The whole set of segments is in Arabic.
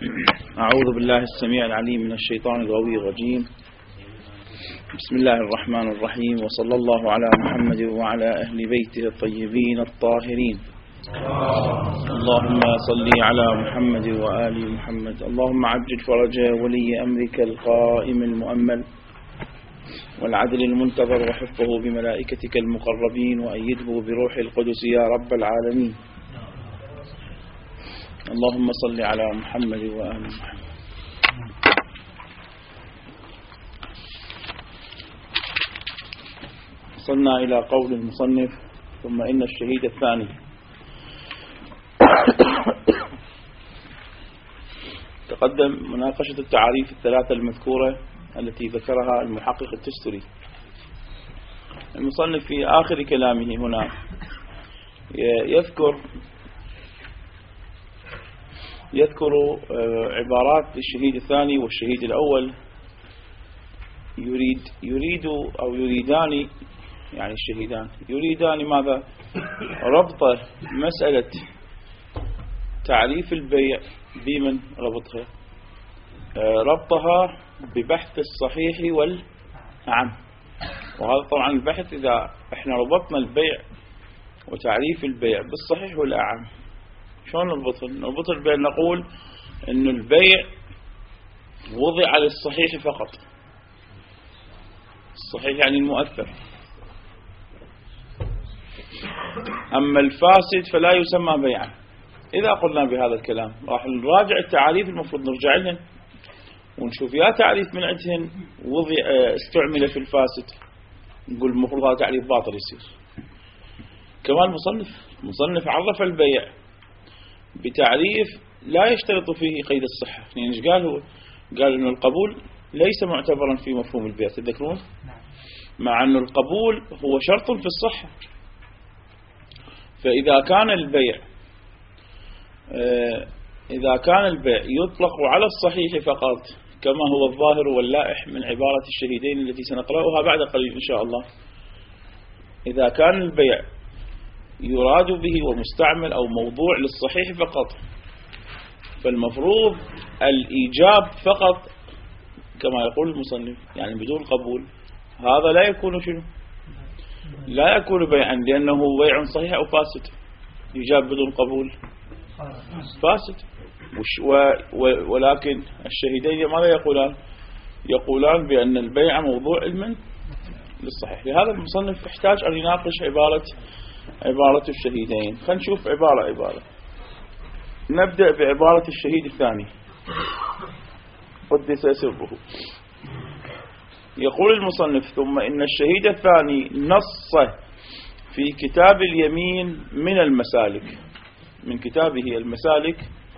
أعوذ بالله السميع العليم من الشيطان الغوي الرجيم. بسم الله الرحمن الرحيم، وصلى الله على محمد وعلى أهل بيته الطيبين الطاهرين. اللهم صل على محمد وآل محمد. اللهم عجل فرج ولي أمرك القائم المؤمل والعدل المنتظر، وحفظه بملائكتك المقربين، وأيده بروح القدس يا رب العالمين. اللهم صل على محمد وآل محمد. وصلنا إلى قول المصنف: ثم إن الشهيد الثاني. تقدم مناقشة التعاريف الثلاثة المذكورة التي ذكرها المحقق التستري. المصنف في آخر كلامه هنا يذكر عبارات للشهيد الثاني والشهيد الأول. يريد أو يريدان، يعني الشهيدان يريدان ماذا؟ ربط مسألة تعريف البيع بمن ربطها؟ ربطها ببحث الصحيح والأعم. وهذا طبعا البحث إذا احنا ربطنا البيع وتعريف البيع بالصحيح والأعم، شلون نربطه؟ نربطه بأن نقول أن البيع وضع للصحيح فقط. الصحيح يعني المؤثر، أما الفاسد فلا يسمى بيعا. إذا قلنا بهذا الكلام راح نراجع التعريف، المفروض نرجع لهم ونشوف يا تعريف من عندهن استعمل في الفاسد، نقول المفروض هذا تعريف باطل يصير. كمان مصنف عرف البيع بتعريف لا يشترط فيه قيد الصحة. يعني ايش قال هو؟ قال إنه القبول ليس معتبرا في مفهوم البيع، تذكرون؟ مع أنه القبول هو شرط في الصحة. فإذا كان البيع يطلق على الصحيح فقط كما هو الظاهر واللائح من عبارة الشهيدين التي سنقرأها بعد قليل إن شاء الله، إذا كان البيع يراد به ومستعمل أو موضوع للصحيح فقط، فالمفروض الإيجاب فقط كما يقول المصنف، يعني بدون قبول. هذا لا يكون شنو؟ لا يكون بيعا، لأنه بيع صحيح أو فاسد. إيجاب بدون قبول فاسد. ولكن الشهيدين ماذا يقولان؟ يقولان بأن البيع موضوع علما للصحيح. لهذا المصنف يحتاج أن يناقش عبارة الشهيدين. خلينا نشوف عبارة. نبدأ بعبارة الشهيد الثاني قدس سره. يقول المصنف: ثم إن الشهيد الثاني نص في كتاب اليمين من المسالك، من كتابه المسالك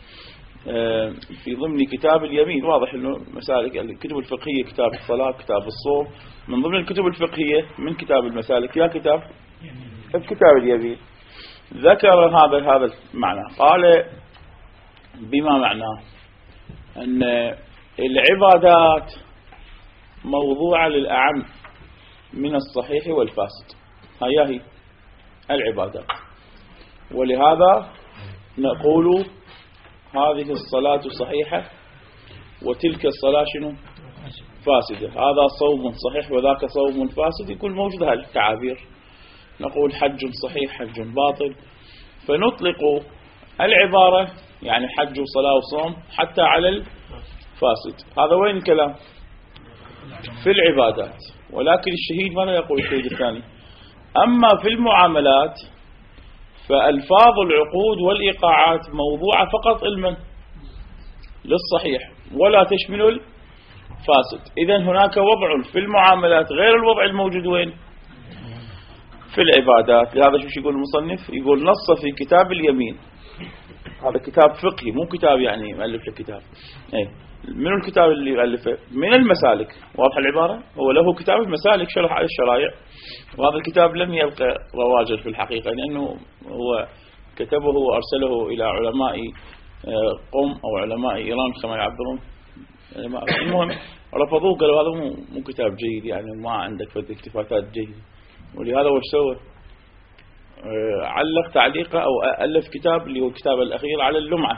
في ضمن كتاب اليمين. واضح أنه مسالك الكتب الفقهية، كتاب الصلاة، كتاب الصوم، من ضمن الكتب الفقهية من كتاب المسالك يا كتاب اليمين. ذكر هذا المعنى، قال بما معناه أن العبادات موضوعة للأعم من الصحيح والفاسد. هي العبادات. ولهذا نقول هذه الصلاة صحيحة وتلك الصلاة شنو؟ فاسدة. هذا صوم صحيح وذاك صوم فاسد. يكون موجود هذه التعابير. نقول حج صحيح، حج باطل. فنطلق العبارة يعني حج وصلاة وصوم حتى على الفاسد. هذا وين الكلام؟ في العبادات. ولكن الشهيد ماذا يقول الشهيد الثاني؟ أما في المعاملات فألفاظ العقود والإيقاعات موضوعة فقط علما للصحيح ولا تشمل الفاسد. إذن هناك وضع في المعاملات غير الوضع الموجود وين؟ في العبادات. لهذا شو يقول المصنف؟ يقول نص في كتاب اليمين. هذا كتاب فقهي، مو كتاب يعني مؤلف الكتاب. من الكتاب اللي يؤلفه؟ من المسالك. واضح العبارة؟ هو له كتاب المسالك شرح على الشرائع، وهذا الكتاب لم يلقى رواجا في الحقيقة، لأنه هو كتبه وأرسله إلى علماء قم أو علماء إيران كما يعبرون. المهم رفضوه، قالوا هذا مو كتاب جيد، يعني ما عندك فد اكتفاءات جيدة. ولهذا وش سوى؟ علق تعليقه أو ألف كتاب اللي هو الكتاب الأخير على اللمعة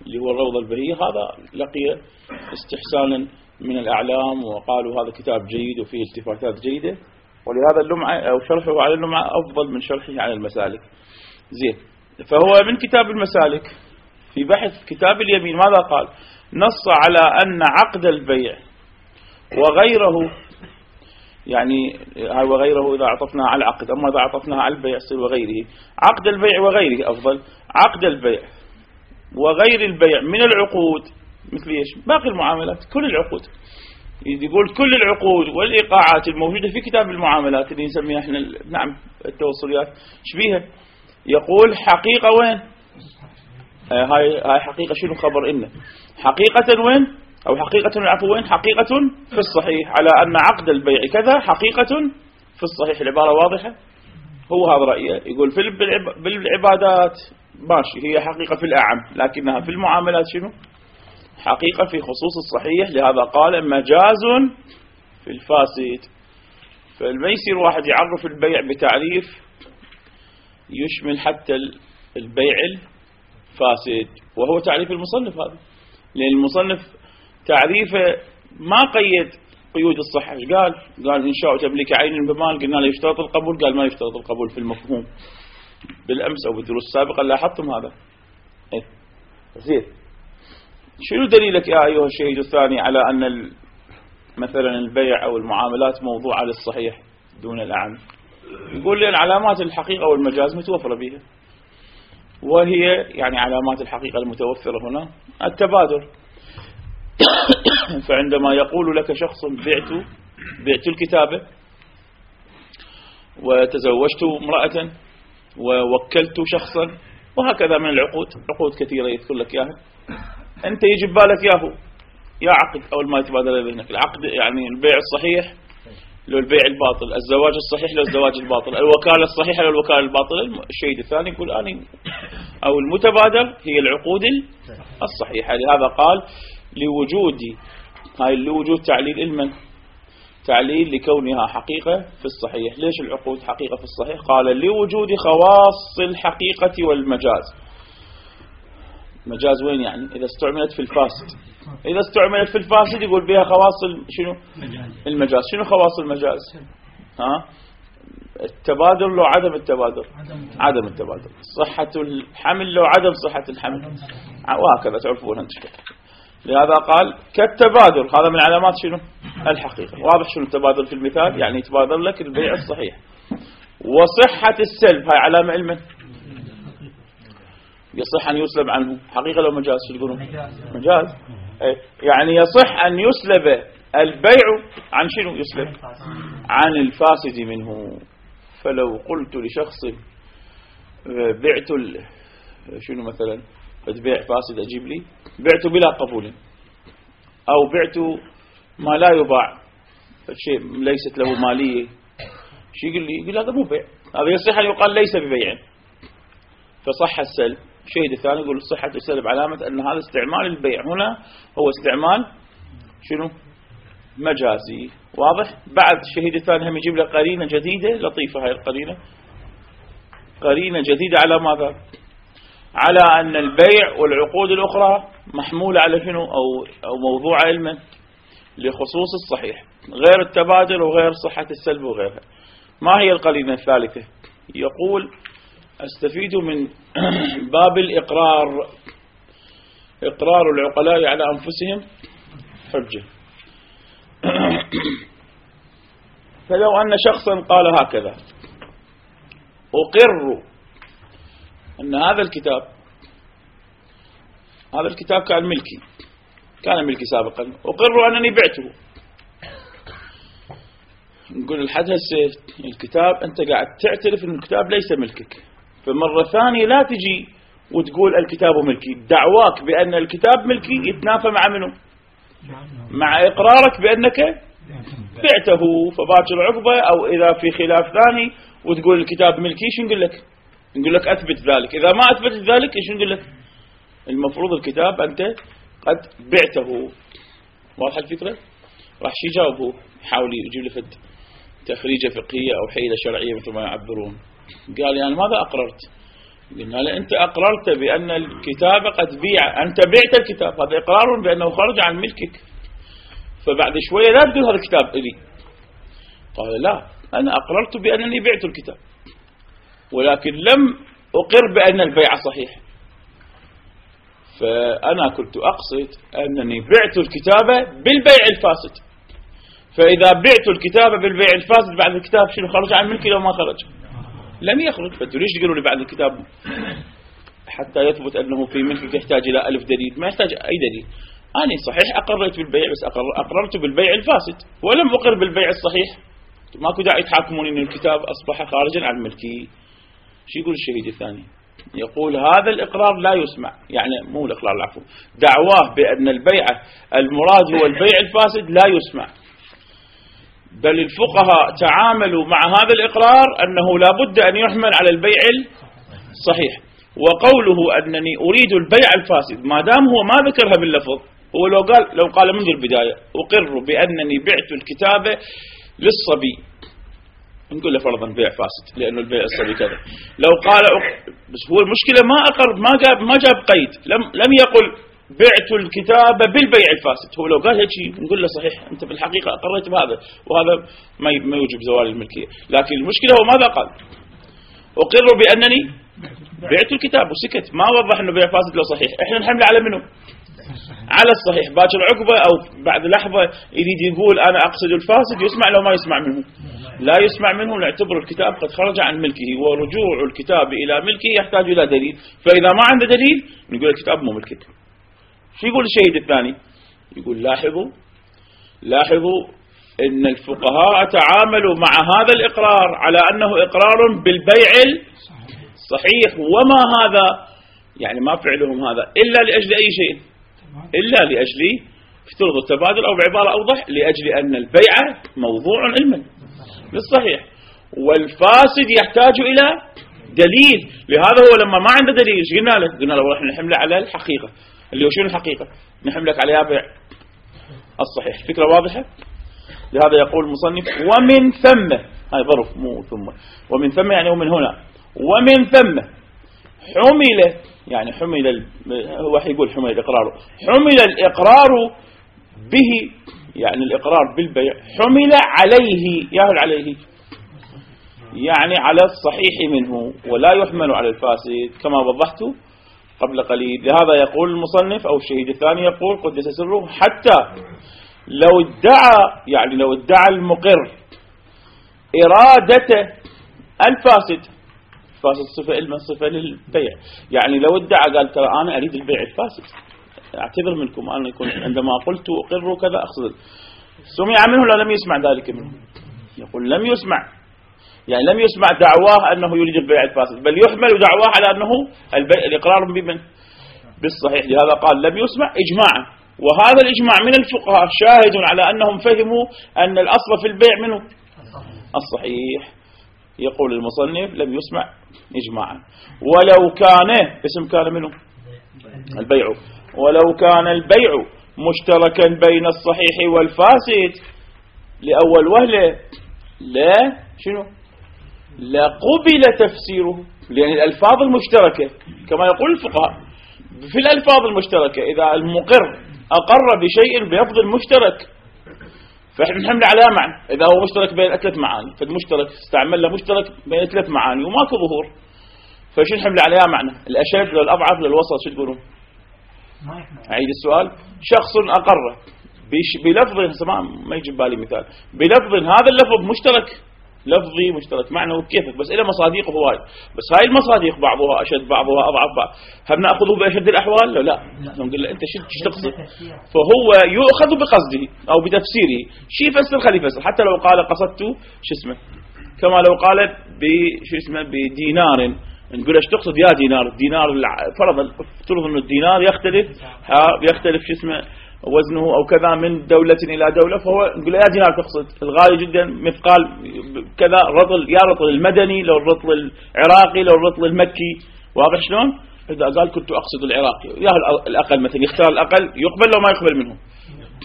اللي هو الروضة البهية، هذا لقي استحسانا من الأعلام وقالوا هذا كتاب جيد وفيه التفاتات جيدة، ولهذا اللمعة أو شرحه على اللمعة أفضل من شرحه على المسالك. زين، فهو من كتاب المسالك في بحث كتاب اليمين ماذا قال؟ نص على أن عقد البيع وغيره، يعني وغيره إذا عطفناها على العقد، أما إذا عطفناها على البيع يصير وغيره. عقد البيع وغيره أفضل. عقد البيع وغير البيع من العقود مثل إيش؟ باقي المعاملات، كل العقود. يقول كل العقود والإيقاعات الموجودة في كتاب المعاملات اللي نسميها احنا نعم التوصليات، شبيها؟ يقول حقيقة وين؟ هاي حقيقة شنو خبر إنه حقيقة وين؟ أو حقيقة العفو وين؟ حقيقة في الصحيح على أن عقد البيع كذا حقيقة في الصحيح. العبارة واضحة. هو هذا رأيه. يقول في بالعبادات ماشي هي حقيقة في الأعم، لكنها في المعاملات شنو؟ حقيقة في خصوص الصحيح. لهذا قال مجاز في الفاسد. فما يصير واحد يعرف البيع بتعريف يشمل حتى البيع الفاسد، وهو تعريف المصنف هذا، لأن المصنف تعريفه ما قيد قيود الصحة. قال إنشاء تمليك عين بمال، قلنا له يشترط القبول، قال ما يشترط القبول في المفهوم. بالأمس أو بالدروس السابقة لاحظتم هذا. زين، شنو دليلك يا أيها الشهيد الثاني على أن مثلا البيع أو المعاملات موضوعة للصحيح دون الأعم؟ يقول لي علامات الحقيقة والمجاز متوفرة بها، وهي يعني علامات الحقيقة المتوفرة هنا التبادل. فعندما يقول لك شخص بعت الكتابة وتزوجت امرأة ووكلت شخصا وهكذا من العقود، عقود كثيرة يذكر لك إياها، أنت يجب بالك يا عقد أول ما يتبادل ذهنك. العقد يعني البيع الصحيح لو البيع الباطل، الزواج الصحيح لو الزواج الباطل، الوكالة الصحيحة لو الوكالة الباطلة. الشيء الثاني يقول أو المتبادل هي العقود الصحيحة. لهذا قال لوجود تعليل المن تعليل لكونها حقيقة في الصحيح. ليش العقود حقيقة في الصحيح؟ قال لوجود خواص الحقيقة والمجاز. مجاز وين يعني؟ إذا استعملت في الفاسد. إذا استعملت في الفاسد يقول بها خواص شنو؟ المجاز. شنو خواص المجاز؟ التبادل لو عدم التبادل، عدم التبادل، صحة الحمل لو عدم صحة الحمل، وهكذا تعرفون أنتم. لهذا قال كالتبادل، هذا من علامات شنو؟ الحقيقة. واضح شنو التبادل في المثال؟ يعني يتبادل لك البيع الصحيح. وصحة السلب هاي علامة علم، يصح أن يسلب عنه حقيقة لو مجاز. شو تقولون؟ مجاز. يعني يصح أن يسلب البيع عن شنو؟ يسلب عن الفاسد منه. فلو قلت لشخص بعت شنو مثلا بيع فاسد أجيب لي، بعت بلا قبول، أو بعت ما لا يباع، شيء ليست له مالية، شو يقول لي؟ يقول هذا مو بيع، هذا يصح أن يقال ليس ببيع، فصح السلب. الشيء الثاني يقول صحة السلب علامة أن هذا استعمال البيع هنا هو استعمال شنو؟ مجازي. واضح؟ بعد الشهيد الثاني هم يجيب له قرينة جديدة لطيفة. هاي القرينة قرينة جديدة على ماذا؟ على أن البيع والعقود الأخرى محمولة على شنو؟ أو موضوع علما لخصوص الصحيح، غير التبادل وغير صحة السلب وغيرها. ما هي القرينة الثالثة؟ يقول استفيد من باب الإقرار، إقرار العقلاء على أنفسهم حجة. فلو أن شخصا قال هكذا أقر أن هذا الكتاب كان ملكي سابقا، أقر أنني بعته. نقول الحد هسه الكتاب أنت قاعد تعترف أن الكتاب ليس ملكك، فمرة ثانية لا تجي وتقول الكتاب ملكي. دعواك بأن الكتاب ملكي يتنافى مع منه؟ مع إقرارك بأنك بعته. فباكر عقبة أو إذا في خلاف ثاني وتقول الكتاب ملكي، شو نقول لك؟ نقول لك أثبت ذلك. إذا ما أثبت ذلك شو نقول لك؟ المفروض الكتاب أنت قد بعته. واضح الفكرة؟ راح شي يجاوبه، يحاول يجيب له تخريجة فقهية أو حيلة شرعية مثل ما يعبرون. قال يعني ماذا أقررت؟ قلنا له أنت أقررت بأن الكتاب قد بيع، أنت بعت الكتاب، هذا إقرار بأنه خرج عن ملكك، فبعد شوية لا تقول هذا الكتاب إلي. قال لا، أنا أقررت بأنني بعت الكتاب، ولكن لم أقر بأن البيع صحيح، فأنا كنت أقصد أنني بعت الكتاب بالبيع الفاسد، فإذا بعت الكتاب بالبيع الفاسد بعد الكتاب شنو خرج عن ملكي؟ لو ما خرج لم يخرج. فأنتوا ليش تقولوا لي بعد الكتاب حتى يثبت أنه في ملكك يحتاج إلى 1000 دليل؟ ما يحتاج أي دليل. أنا صحيح أقررت بالبيع، بس أقررت بالبيع الفاسد ولم أقر بالبيع الصحيح. ماكو داعي تحاكموني أن الكتاب أصبح خارجا عن ملكي. شو يقول الشهيد الثاني؟ يقول هذا الإقرار لا يسمع، يعني مو الإقرار، العفو، دعواه بأن البيع المراد هو البيع الفاسد لا يسمع، بل الفقهاء تعاملوا مع هذا الإقرار أنه لا بد أن يحمل على البيع الصحيح. وقوله أنني أريد البيع الفاسد ما دام هو ما ذكرها باللفظ، هو لو قال منذ البداية أقر بأنني بعت الكتاب للصبي، نقول له فرضا بيع فاسد لأنه البيع الصبي كذا. لو قال بس هو المشكلة ما أقر، ما جاب قيد، لم يقل بعت الكتاب بالبيع الفاسد. هو لو قال هيك نقول له صحيح، أنت في الحقيقة أقريت بهذا، وهذا ما يوجب زوال الملكية. لكن المشكلة هو ماذا قال؟ أقر بأنني بعت الكتاب وسكت، ما وضح أنه بيع فاسد لو صحيح. إحنا نحمل على منه؟ على الصحيح. باكر عقبة أو بعد لحظة يريد يقول أنا أقصد الفاسد، يسمع لو ما يسمع منه؟ لا يسمع منه، نعتبر الكتاب قد خرج عن ملكه، ورجوع الكتاب إلى ملكه يحتاج إلى دليل. فإذا ما عنده دليل نقول الكتاب مو ملكك. شو يقول الشهيد الثاني؟ يقول لاحظوا إن الفقهاء تعاملوا مع هذا الإقرار على أنه إقرار بالبيع الصحيح، وما هذا يعني ما فعلهم هذا إلا لأجل أي شيء؟ إلا لأجل افترض التبادل، أو بعبارة أوضح لأجل أن البيع موضوع علما للصحيح، والفاسد يحتاج إلى دليل. لهذا هو لما ما عنده دليل ايش قلنا له راح نحمله على الحقيقة، اللي هو شنو الحقيقة؟ نحملك عليها بيع الصحيح. فكرة واضحة؟ لهذا يقول المصنف ومن ثم، هاي ظرف مو ثم، ومن ثم يعني ومن هنا، ومن ثم حمل، يعني حمل هو يقول حمل الإقرار، حمل الإقرار به، يعني الإقرار بالبيع حمل عليه، ياهل عليه يعني على الصحيح منه، ولا يحمل على الفاسد كما وضحت قبل قليل. لهذا يقول المصنف أو الشهيد الثاني يقول قدس سره حتى لو ادعى المقر إرادة الفاسد، فاسد صفة للبيع، يعني لو ادعى قال ترى أنا أريد البيع الفاسد، أعتذر منكم أنا يكون عندما قلت أقر كذا أقصد، سمع منه لا لم يسمع ذلك منه؟ يقول لم يسمع، يعني لم يسمع دعواه أنه يريد البيع الفاسد، بل يحمل دعواه على أنه الإقرار بمن؟ بالصحيح. لهذا قال لم يسمع إجماعا، وهذا الإجماع من الفقهاء شاهد على أنهم فهموا أن الأصل في البيع منه الصحيح. يقول المصنف لم يسمع إجماعا، ولو كان اسم كان منه البيع، ولو كان البيع مشتركا بين الصحيح والفاسد لأول وهلة لا شنو لا قبل تفسيره، لأن الألفاظ المشتركة كما يقول الفقهاء في الألفاظ المشتركة إذا المقر أقر بشيء بلفظ المشترك فإحنا نحمل على معنى، إذا هو مشترك بين 3 معاني فالمشترك استعمل له مشترك بين 3 معاني وماكو ظهور، فشو نحمل عليها معنى؟ الأشد للأضعف للوسط، شو تقولون؟ أعيد السؤال. شخص أقر بلفظ ما يجب بالي مثال، بلفظ هذا اللفظ مشترك، لفظي مشترك معنى وكيفك، بس إلى مصاديق هواي، بس هاي المصاديق بعضها أشد بعضها أضعف بعض، هل نأخذه بأشد الأحوال؟ لا نقول له أنت شو تقصد؟ فهو يؤخذ بقصده أو بتفسيره، شي يفسر خلي يفسر، حتى لو قال قصدت شو اسمه، كما لو قال بشو اسمه بدينار، نقول ايش تقصد يا دينار؟ الدينار فرضا افترض انه الدينار يختلف شو اسمه وزنه او كذا من دولة الى دولة، فهو نقول يا دينار تقصد الغالي جدا مثقال كذا رطل، يا رطل المدني لو الرطل العراقي لو الرطل المكي، واضح شلون؟ اذا قال كنت اقصد العراقي يا الاقل مثلا، يختار الاقل يقبل لو ما يقبل منه،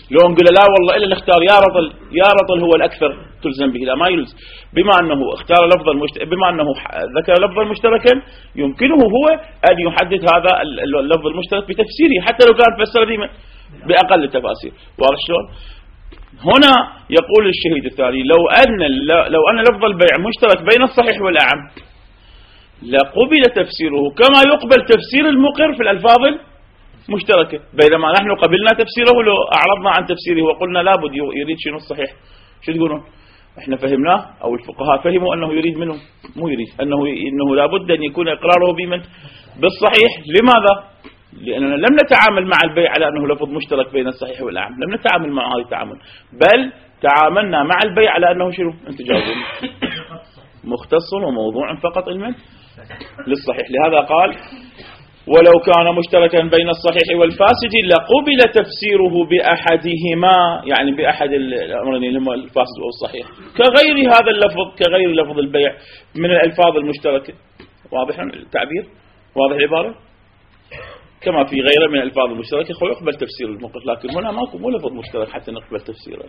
لو نقول لا والله إلا نختار يا رطل هو الأكثر تلزم به، لا ما يلزم. بما أنه اختار بما أنه ذكر لفظا مشتركا يمكنه هو أن يحدد هذا اللفظ المشترك بتفسيره حتى لو كان فسر بأقل التفاسير. واضح شلون؟ هنا يقول الشهيد الثاني لو أن لفظ البيع مشترك بين الصحيح والأعم لقبل تفسيره كما يقبل تفسير المقر في الألفاظ مشتركة، بينما نحن قبلنا تفسيره لو أعرضنا عن تفسيره وقلنا لابد يريد شنو الصحيح. شو تقولون؟ احنا فهمناه أو الفقهاء فهموا أنه يريد منه، مو يريد إنه لابد أن يكون إقراره بمن بالصحيح. لماذا؟ لأننا لم نتعامل مع البيع على أنه لفظ مشترك بين الصحيح والأعم، لم نتعامل مع هذا التعامل، بل تعاملنا مع البيع على أنه شنو؟ أنت جاوبون. مختص وموضوع فقط علما للصحيح. لهذا قال ولو كان مشتركا بين الصحيح والفاسد لقبل تفسيره بأحدهما، يعني بأحد الأمرين اللي هما الفاسد والصحيح، كغير هذا اللفظ، كغير لفظ البيع من الألفاظ المشتركة. واضح التعبير؟ واضح العبارة؟ كما في غيره من الألفاظ المشتركة يقبل تفسير الموقف، لكن هنا مو لفظ مشترك حتى نقبل تفسيره.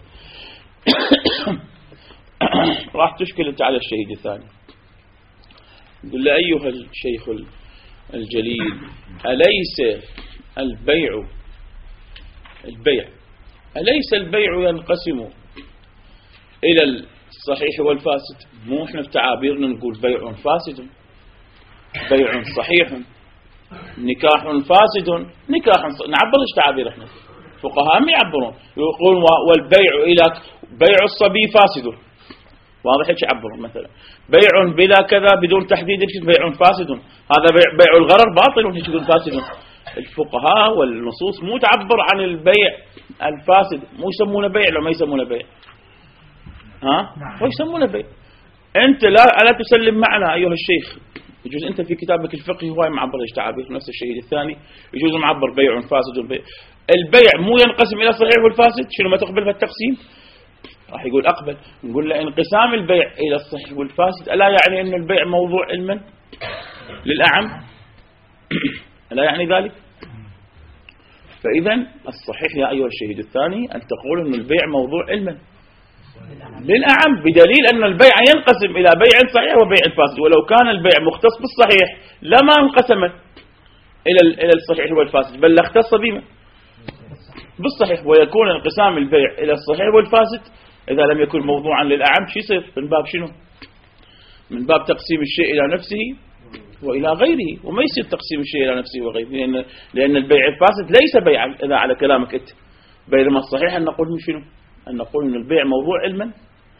راح تشكل انت على الشهيد الثاني. يقول له أيها الشيخ الجليل أليس البيع ينقسم إلى الصحيح والفاسد؟ مو احنا في تعابيرنا نقول بيع فاسد، بيع صحيح، نكاح فاسد، نكاح نعبر ايش تعابير احنا فقهاء يعبرون، يقولون والبيع إلى بيع الصبي فاسد. واضح ايش يعبرون؟ مثلا بيع بلا كذا بدون تحديد بيع فاسد، هذا بيع الغرر باطل وهيك يقول فاسد. الفقهاء والنصوص مو تعبر عن البيع الفاسد، مو يسمونه بيع لو ما يسمونه بيع. ويسمونه بيع. انت لا تسلم معنا ايها الشيخ. يجوز انت في كتابك الفقهي هواي معبر ايش تعابير نفس الشهيد الثاني، يجوز معبر بيع فاسد البيع مو ينقسم الى الصحيح والفاسد. شنو ما تقبل بالتقسيم؟ راح يقول أقبل. نقول له انقسام البيع إلى الصحيح والفاسد ألا يعني أن البيع موضوع علما للأعم؟ ألا يعني ذلك؟ فإذا الصحيح يا أيها الشهيد الثاني أن تقول أن البيع موضوع علما للأعم، بدليل أن البيع ينقسم إلى بيع صحيح وبيع فاسد، ولو كان البيع مختص بالصحيح لما انقسم إلى الصحيح والفاسد، بل اختص بما بالصحيح. ويكون انقسام البيع إلى الصحيح والفاسد إذا لم يكن موضوعا للأعم شو يصير؟ من باب شنو؟ من باب تقسيم الشيء إلى نفسه وإلى غيره، وما يصير تقسيم الشيء إلى نفسه وغيره، لأن البيع الفاسد ليس بيعا إذا على كلامك أنت، بينما الصحيح أن نقول شنو؟ أن نقول أن البيع موضوع علما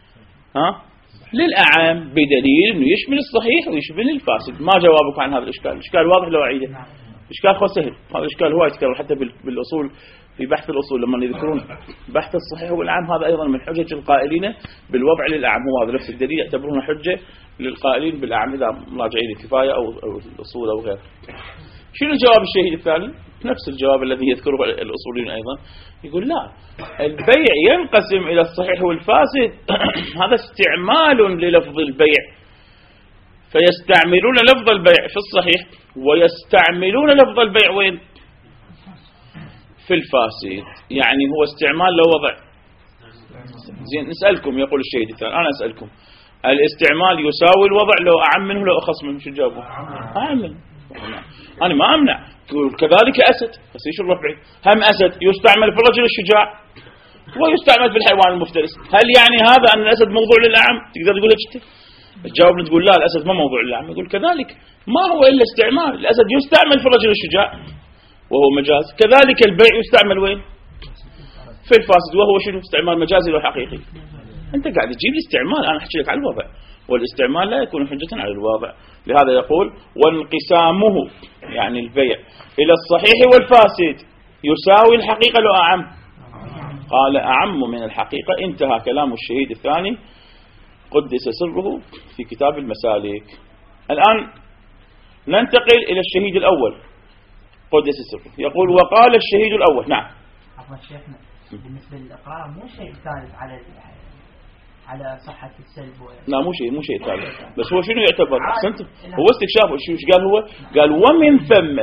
للأعم، بدليل أنه يشمل الصحيح ويشمل الفاسد. ما جوابك عن هذا الإشكال؟ الإشكال واضح لو أعيده؟ إشكال هو سهل. هذا الإشكال هو يتكرر حتى بالأصول، في بحث الأصول لما يذكرون بحث الصحيح والعام، هذا أيضا من حجج القائلين بالوضع للأعم، هو هذا نفس الدليل يعتبرونه حجة للقائلين بالأعم إذا مراجعين الكفاية أو الأصول أو غيره. شنو جواب الشهيد الثاني؟ نفس الجواب الذي يذكره الأصوليين أيضا، يقول لا، البيع ينقسم إلى الصحيح والفاسد. هذا استعمال للفظ البيع، فيستعملون لفظ البيع في الصحيح ويستعملون لفظ البيع وين؟ في الفاسد. يعني هو استعمال لوضع. زين نسألكم، يقول الشهيد الثاني أنا أسألكم، الاستعمال يساوي الوضع لو أعم منه لو أخص منه؟ شو جابوا؟ أعم منه. أنا ما أمنع. كذلك أسد، بس إيش الرفعي؟ هم أسد يستعمل في الرجل الشجاع ويستعمل في الحيوان المفترس. هل يعني هذا أن الأسد موضوع للأعم؟ تقدر تقول لك تجاوبني تقول لا الأسد ما موضوع للأعم. يقول كذلك ما هو إلا استعمال. الأسد يستعمل في الرجل الشجاع وهو مجاز، كذلك البيع يستعمل وين؟ في الفاسد، وهو شنو؟ استعمال مجازي لو حقيقي. أنت قاعد تجيب لي استعمال، أنا أحكي لك على الوضع، والاستعمال لا يكون حجة على الواضع. لهذا يقول وانقسامه يعني البيع إلى الصحيح والفاسد يساوي الحقيقة لو أعم. قال أعم من الحقيقة. انتهى كلام الشهيد الثاني قدس سره في كتاب المسالك. الآن ننتقل إلى الشهيد الأول قدس سره. يقول وقال الشهيد الأول. نعم. عفوا شيخنا، بالنسبة للإقرار مو شيء ثالث على صحة السلب لا مو شيء ثالث، بس هو شنو يعتبر؟ أحسنت، هو استكشاف. شو قال هو؟ قال ومن ثم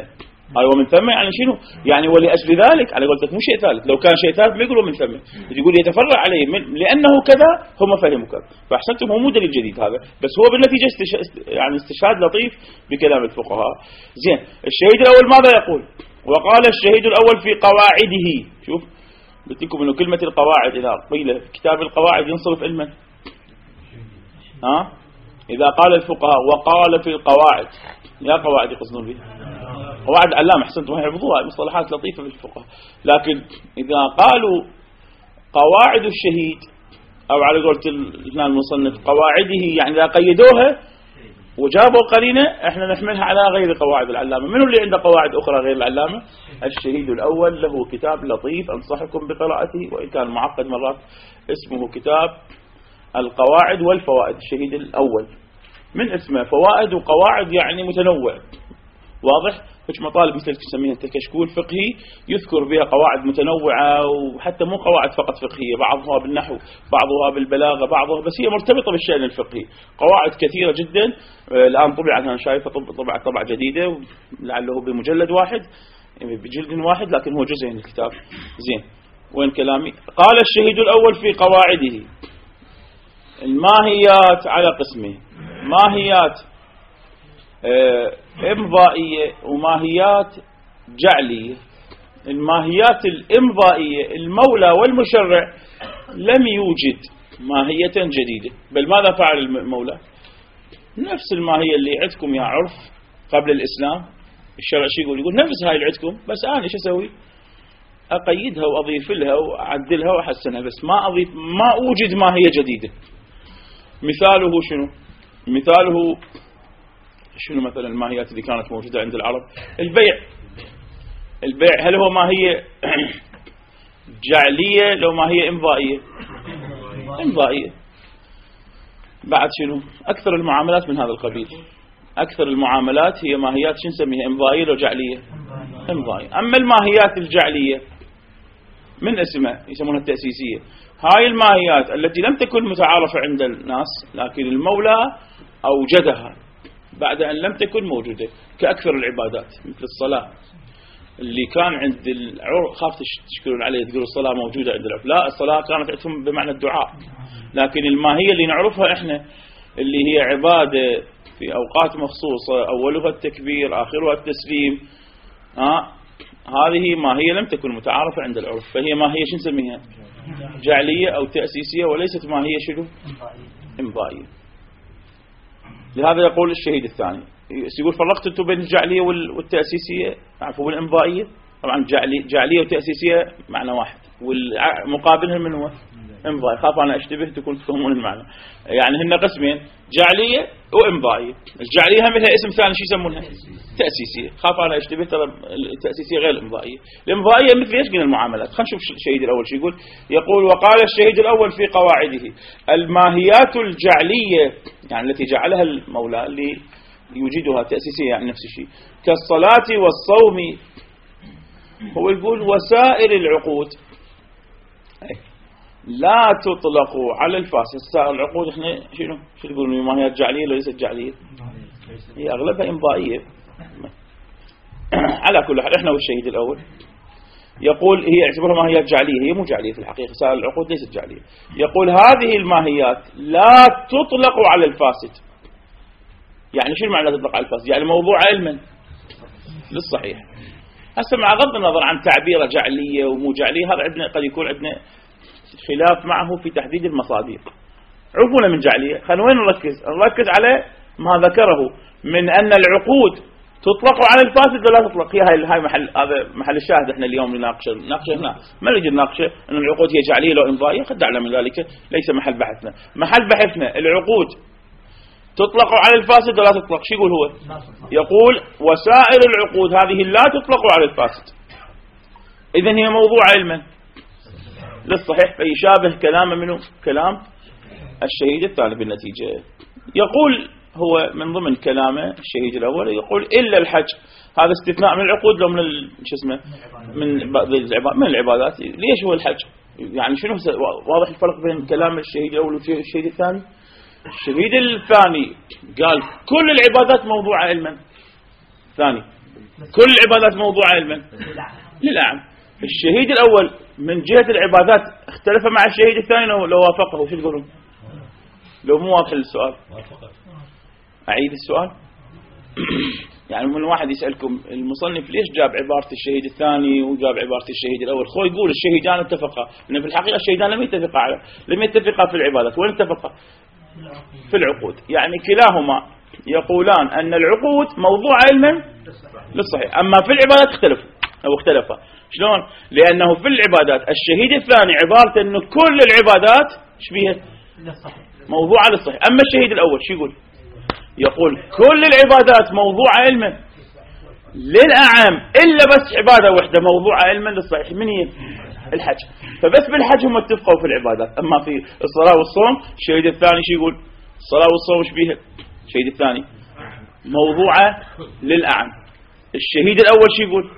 أيوة من ثم يعني شنو؟ يعني ولأجل ذلك على قولتك مو شيء ثالث، لو كان شيء ثالث ما يقولوا من ثم، يقول يتفرع عليه لأنه كذا، هم فهموا كذا. فأحسنتم، هو مو دليل جديد هذا، بس هو بالنتيجة يعني استشهاد لطيف بكلام الفقهاء. زين، الشهيد الأول ماذا يقول؟ وقال الشهيد الأول في قواعده. شوف قلت لكم إنه كلمة القواعد إذا قيل في كتاب القواعد ينصرف علما. إذا قال الفقهاء وقال في القواعد، يا قواعد يقصدون بها قواعد علامة، أحسنتم، هم يحفظوها، مصطلحات لطيفة في الفقه. لكن إذا قالوا قواعد الشهيد أو على قولة المصنف قواعده، يعني إذا قيدوها وجابوا قرينة احنا نحملها على غير قواعد العلامة. من اللي عنده قواعد أخرى غير العلامة؟ الشهيد الأول له كتاب لطيف أنصحكم بقراءته، وإن كان معقد مرات، اسمه كتاب القواعد والفوائد. الشهيد الأول من اسمه فوائد وقواعد، يعني متنوع، واضح؟ فش مطالب مثل تسميها كشكول فقهي يذكر بها قواعد متنوعة، وحتى مو قواعد فقط فقهية، بعضها بالنحو، بعضها بالبلاغة، بعضها بس هي مرتبطة بالشأن الفقهي. قواعد كثيرة جدا. الآن طبعت، أنا شايفة طبعة جديدة، لعله بمجلد واحد بجلد واحد، لكن هو جزء من الكتاب. زين، وين كلامي؟ قال الشهيد الأول في قواعده الماهيات على قسمين: ماهيات إمضائية وماهيات جعلية. الماهيات الإمضائية المولى والمشرع لم يوجد ماهية جديدة، بل ماذا فعل المولى؟ نفس الماهية اللي عندكم يا عرف قبل الإسلام. الشرع شو يقول نفس هاي اللي عندكم، بس أنا شو أسوي؟ أقيدها وأضيف لها وأعدلها وأحسنها، بس ما أوجد ماهية جديدة. مثاله شنو؟ مثاله شنو مثلا الماهيات اللي كانت موجودة عند العرب؟ البيع هل هو ماهية جعلية لو ماهية إمضائية؟ إمضائية. بعد شنو؟ أكثر المعاملات من هذا القبيل. أكثر المعاملات هي ماهيات شنو نسميها؟ إمضائية لو جعلية؟ إمضائية. أما الماهيات الجعلية من اسمها يسمونها التأسيسية. هاي الماهيات التي لم تكن متعارفة عند الناس، لكن المولى أوجدها بعد أن لم تكن موجودة، كأكثر العبادات مثل الصلاة اللي كان عند العرب. خاف تشكلون عليه تقولوا الصلاة موجودة عند العرب، لا، الصلاة كانت عندهم بمعنى الدعاء، لكن الماهية اللي نعرفها إحنا اللي هي عبادة في أوقات مخصوصة، أولها التكبير آخرها التسليم، هذه ماهية لم تكن متعارفة عند العرف، فهي ماهية شو نسميها؟ جعلية أو تأسيسية، وليست ماهية شنو؟ إمضائية. لهذا يقول الشهيد الثاني، يقول فرقت انتم بين الجعلية والتأسيسية عفوا والإمضائية. طبعا جعلية وتأسيسية معنى واحد، والمقابلها من هو؟ إمضائي. خاف أنا أشتبه تكون تفهمون المعنى. يعني هن قسمين، جعلية وإمضائية. الجعلية هم لها اسم ثاني شو يسمونها؟ تأسيسية. خاف أنا أشتبه، ترى التأسيسية غير الإمضائية. الإمضائية مثل إيش من المعاملات. خلينا نشوف الشهيد الأول شو يقول. يقول وقال الشهيد الأول في قواعده الماهيات الجعلية، يعني التي جعلها المولى اللي يوجدها تأسيسية، يعني نفس الشيء، كالصلاة والصوم. هو يقول وسائر العقود لا تطلق على الفاسد. سائر العقود احنا شنو يقولون؟ ماهيات جعلية ولا ليست جعلية؟ هي اغلبها امضائية. على كل حال احنا والشهيد الاول يقول هي اعتبرها ماهيات جعلية، هي مو جعلية في الحقيقة، سائر العقود ليست جعلية. يقول هذه الماهيات لا تطلق على الفاسد. يعني شو المعنى لا تطلق على الفاسد؟ يعني موضوع علما للصحيح. هسه مع غض النظر عن تعبير جعلية ومو جعلية، هذا عندنا قد يكون عندنا خلاف معه في تحديد المصادر. عرفونا من جعلية، خلينا وين نركز على ما ذكره من أن العقود تطلق على الفاسد ولا تطلق. هاي محل الشاهد احنا اليوم نناقشه هنا. ما نريد نناقشه أن العقود هي جعلية لو إمضائية، قد دعنا من ذلك، ليس محل بحثنا. محل بحثنا العقود تطلق على الفاسد ولا تطلق. شو يقول هو؟ يقول وسائر العقود هذه لا تطلق على الفاسد. إذن هي موضوع علما للصحيح، فيشابه كلامه منه كلام الشهيد الثاني بالنتيجة. يقول هو من ضمن كلامه الشهيد الأول يقول إلا الحج. هذا استثناء من العقود لو من من العبادات. ليش هو الحج؟ يعني شنو واضح الفرق بين كلام الشهيد الأول والشهيد الثاني؟ الشهيد الثاني قال كل العبادات موضوعة علما. ثاني كل العبادات موضوعة علما للأعم. الشهيد الأول من جهة العبادات اختلف مع الشهيد الثاني لو وافقه، شو تقولون؟ لو مو واضح السؤال أعيد السؤال. يعني من واحد يسألكم المصنف ليش جاب عبارة الشهيد الثاني وجاب عبارة الشهيد الأول؟ خو يقول الشهيدان اتفقا، لأن في الحقيقة الشهيدان لم يتفقا في العبادات. وين اتفقا؟ في العقود. يعني كلاهما يقولان أن العقود موضوع علما للصحيح، أما في العبادات اختلفا. شلون؟ لأنه في العبادات الشهيد الثاني عبارة أنه كل العبادات شبيهة موضوعة للصحيح. أما الشهيد الأول شو يقول كل العبادات موضوع علما للأعم إلا بس عبادة واحدة موضوع علما للصحيح. من هي؟ الحج. فبس بالحج هم اتفقوا في العبادات. أما في الصلاة والصوم الشهيد الثاني شو يقول؟ الصلاة والصوم شبيهة الشهيد الثاني موضوعة للأعم. الشهيد الأول شو يقول؟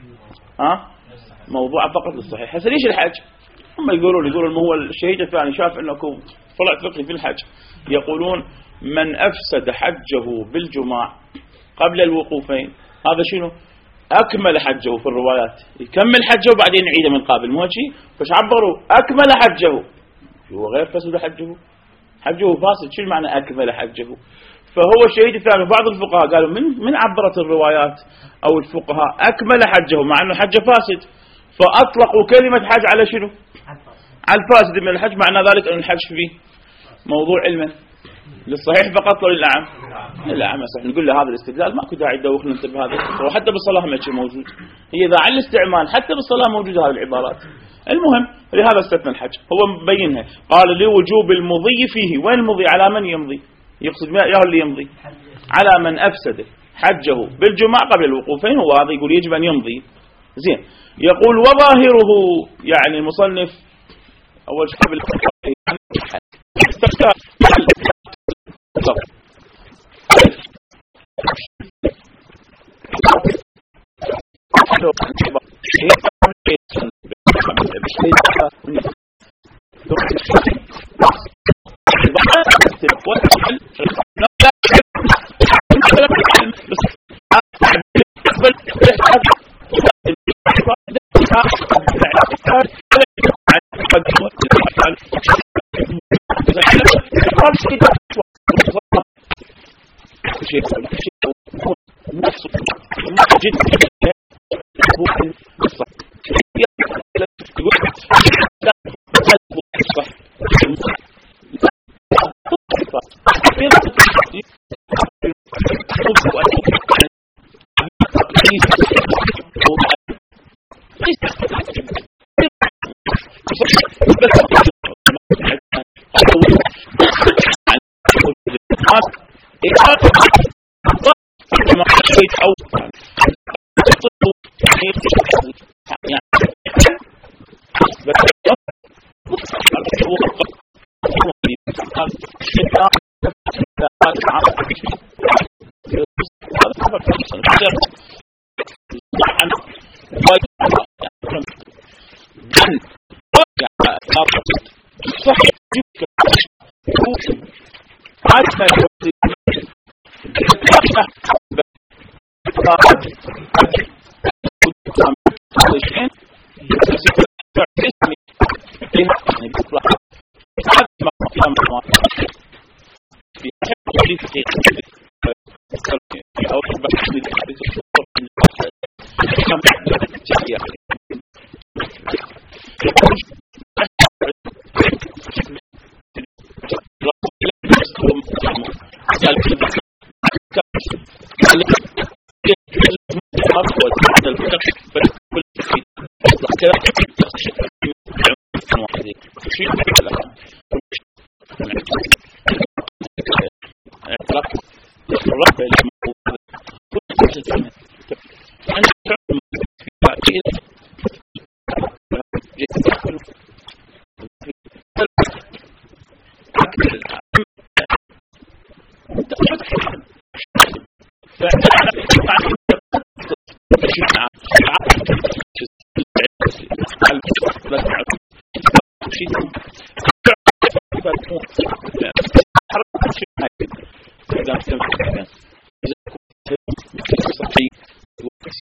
موضوعة فقط للصحيح. هسه ليش الحج؟ هم يقولون ما هو الشهيد الثاني شاف أنكم طلع فقهي في الحج. يقولون من أفسد حجه بالجماع قبل الوقوفين هذا شنو؟ أكمل حجه. في الروايات يكمل حجه وبعدين يعيده من قابل، مو شيء؟ فش عبروا أكمل حجه، هو غير فسد حجه فاسد. شو معنى أكمل حجه؟ فهو الشهيد الثاني. بعض الفقهاء قالوا من عبرت الروايات أو الفقهاء أكمل حجه مع أنه حجه فاسد، فأطلقوا كلمة حج على شنو؟ على الفاسد من الحج. معنى ذلك أن الحج فيه موضوع علما للصحيح فقط ولا للأعم؟ للأعم. نقول له هذا الاستدلال ماكو داعي تدوخ ننتبه هذا، وحتى بالصلاة ما شيء موجود. هي إذا على الاستعمال حتى بالصلاة موجودة هذه العبارات. المهم لهذا استثنى الحج. هو مبينها قال لوجوب المضي فيه. وين المضي؟ على من يمضي؟ يقصد يا اللي يمضي على من أفسد حجه بالجماع قبل الوقوفين. هو هذا يقول يجب أن يمضي. زين. يقول وظاهره يعني المصنف أول شيء قبل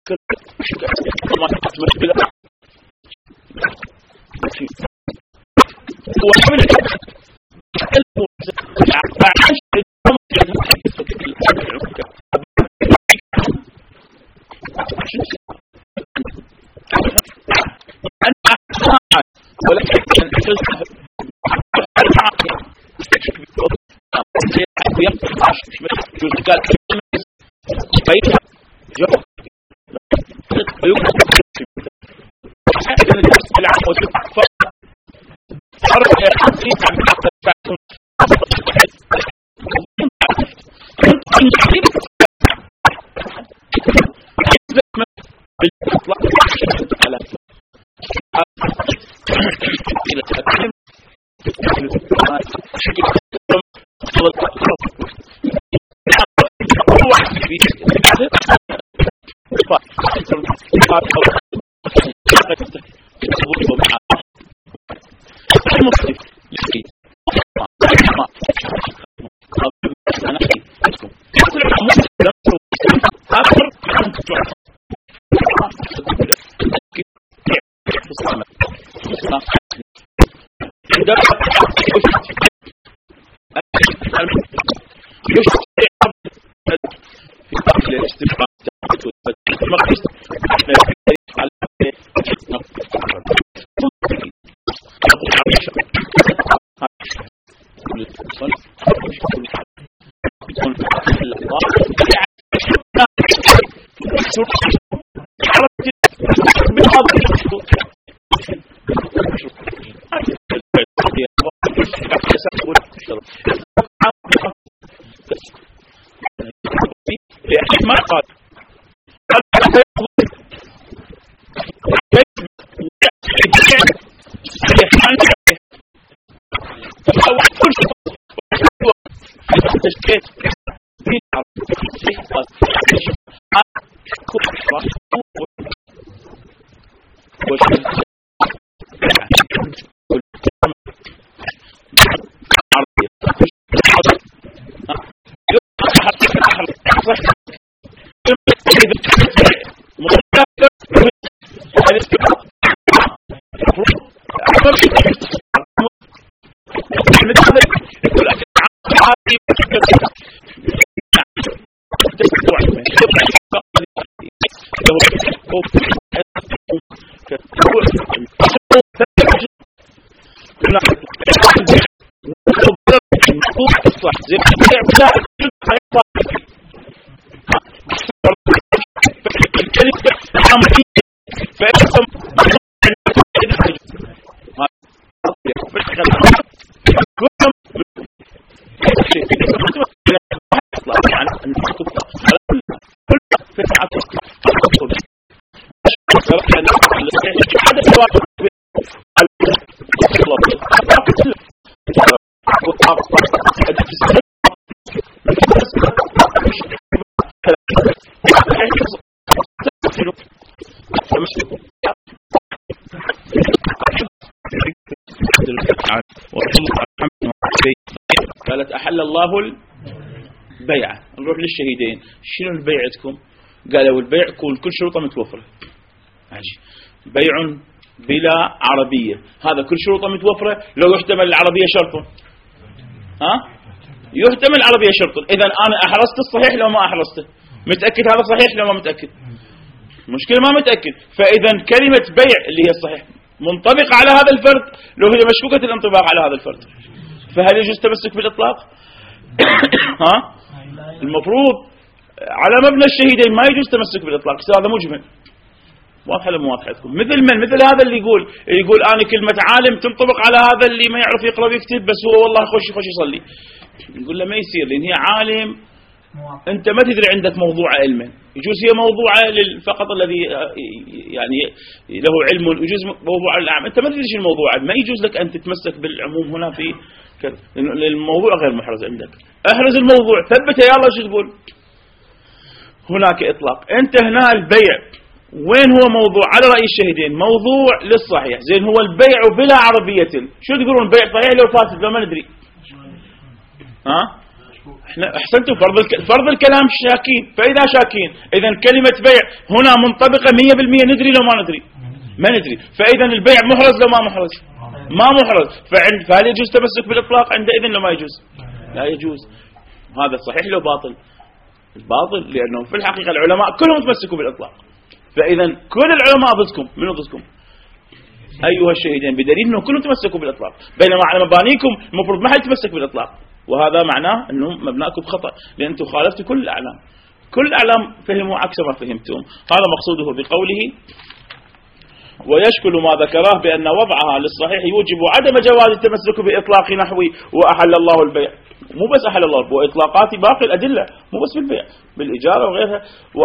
قالت أحل الله البيعة. نروح للشهيدين، شنو البيع عندكم؟ قالوا البيع يكون كل شروطه متوفرة. بيع بلا عربية، هذا كل شروطه متوفرة. لو يحتمل العربية شرط، يحتمل العربية شرط. إذا أنا أحرزت الصحيح لو ما أحرزته، متأكد هذا صحيح لو ما متأكد، مشكلة ما متأكد. فإذا كلمة بيع اللي هي الصحيح منطبقة على هذا الفرد لو هي مشكوكة الانطباق على هذا الفرد، فهل يجوز تمسك بالإطلاق؟ المفروض على مبنى الشهيدين ما يجوز تمسك بالإطلاق، هذا مجمل. واضحة ولا مو واضحة عندكم؟ مثل هذا اللي يقول أنا كلمة عالم تنطبق على هذا اللي ما يعرف يقرأ ويكتب، بس هو والله خش يصلي. نقول له ما يصير، لأن هي عالم أنت ما تدري عندك موضوع علما، يجوز هي موضوعة فقط الذي يعني له علم، يجوز موضوع الأعم أنت ما تدري شو الموضوع، ما يجوز لك أن تتمسك بالعموم هنا في الموضوع غير محرز عندك. احرز الموضوع، ثبته يا الله شو تقول. هناك إطلاق. أنت هنا البيع وين هو موضوع على رأي الشهيدين؟ موضوع للصحيح. زين هو البيع بلا عربية، شو تقولون؟ بيع صحيح لو فاسد لو ما ندري؟ احنا احسنتم، فرض الكلام شاكين، فاذا شاكين اذا كلمة بيع هنا منطبقة 100%، ندري لو ما ندري؟ ما ندري. فاذا البيع محرز لو ما محرز؟ ما محرز. فهل يجوز تمسك بالاطلاق عندئذ لو ما يجوز؟ لا يجوز. هذا صحيح لو باطل؟ الباطل، لانه في الحقيقة العلماء كلهم تمسكوا بالاطلاق. فاذا كل العلماء ضدكم، منو ضدكم؟ ايها الشهيدين، بدليل انه كلهم تمسكوا بالاطلاق، بينما على مبانيكم المفروض ما حد يتمسك بالاطلاق، وهذا معناه انه مبناكم خطأ، لان انتم خالفتوا كل الاعلام. كل الاعلام فهموا عكس ما فهمتم. هذا مقصوده بقوله ويشكل ما ذكراه بأن وضعها للصحيح يوجب عدم جواز التمسك بإطلاق نحوي وأحل الله البيع. مو بس أحل الله، وإطلاقات باقي الأدلة، مو بس بالبيع، بالإجارة وغيرها،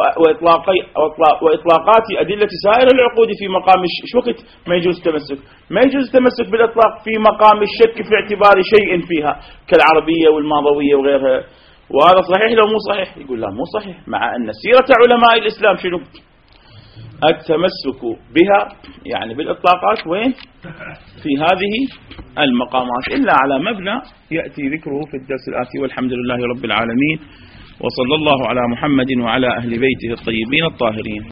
وإطلاقات أدلة سائر العقود في مقام شو وقت ما يجوز التمسك؟ ما يجوز التمسك بالإطلاق في مقام الشك في اعتبار شيء فيها كالعربية والماضوية وغيرها. وهذا صحيح لو مو صحيح؟ يقول لا مو صحيح، مع أن سيرة علماء الإسلام شنو؟ التمسك بها يعني بالإطلاقات وين؟ في هذه المقامات، إلا على مبنى يأتي ذكره في الدرس الآتي. والحمد لله رب العالمين، وصلى الله على محمد وعلى أهل بيته الطيبين الطاهرين.